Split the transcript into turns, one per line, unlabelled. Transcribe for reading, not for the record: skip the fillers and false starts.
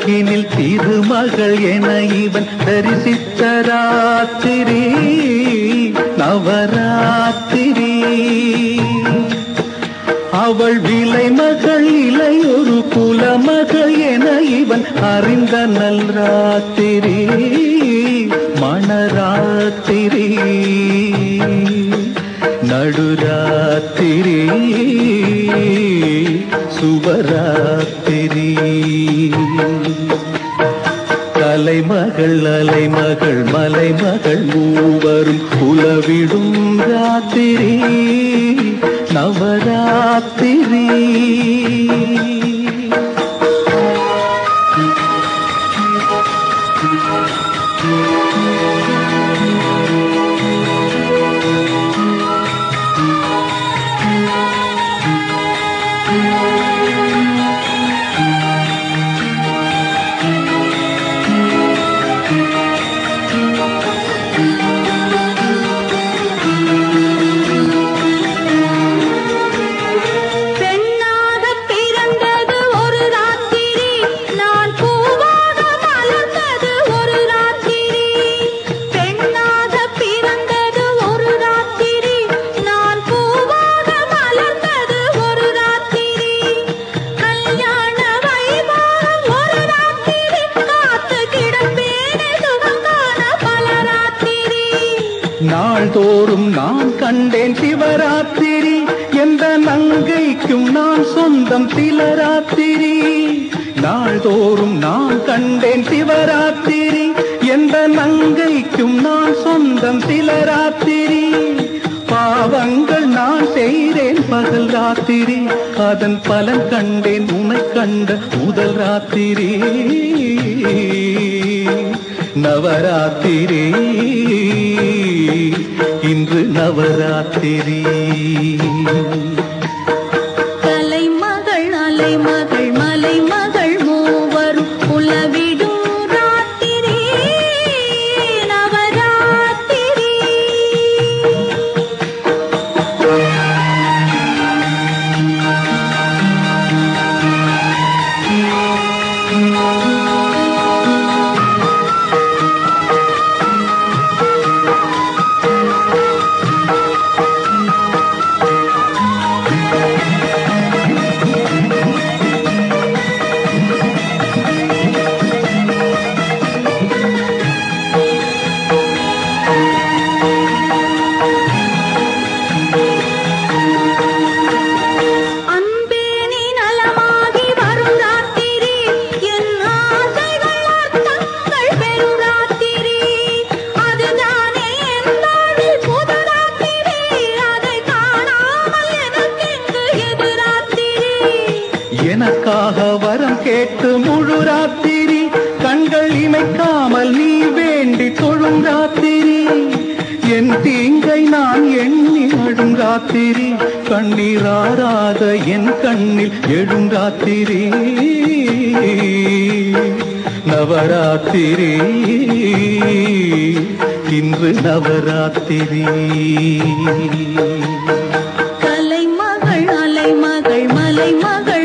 உலகினில் திருமகள் என இவன் தரிசித்த ராத்திரி நவராத்திரி. அவள் விலை மகள் இலை ஒரு குலமகள் என இவன் அறிந்த நல் ராத்திரி மணராத்திரி நடுராத்திரி சுபராத்திரி. கலைமகள் அலைமகள் மலைமகள் மூவரும் புலவிடும் ராத்திரி நவராத்திரி. நாள்தோறும் நான் கண்டேன் சிவராத்திரி எந்த நங்கைக்கும் நான் சொந்தம் சிலராத்திரி. நாள்தோறும் நான் கண்டேன் சிவராத்திரி எந்த நங்கைக்கும் நான் சொந்தம் சிலராத்திரி. பாவங்கள் நான் செய்தேன் பகல் ராத்திரி அதன் பலன் கண்டேன் உன்னை கண்ட முதல் ராத்திரி நவராத்திரி இன்று நவராத்திரி.
கலைமகள் அலைமகள் மலைமகள் மூவரும் புலவிடும் ராத்திரி நவராத்திரி.
எனக்காக வரம் கேட்டு முழு ராத்திரி கண்கள் இமைக்காமல் நீ வேண்டி தொழும் ராத்திரி. என் தீங்கை நான் எண்ணி அழும் ராத்திரி கண்ணீராராத என் கண்ணில் எழும் ராத்திரி நவராத்திரி இன்று நவராத்திரி.
கலைமகள் அலைமகள் மலைமகள்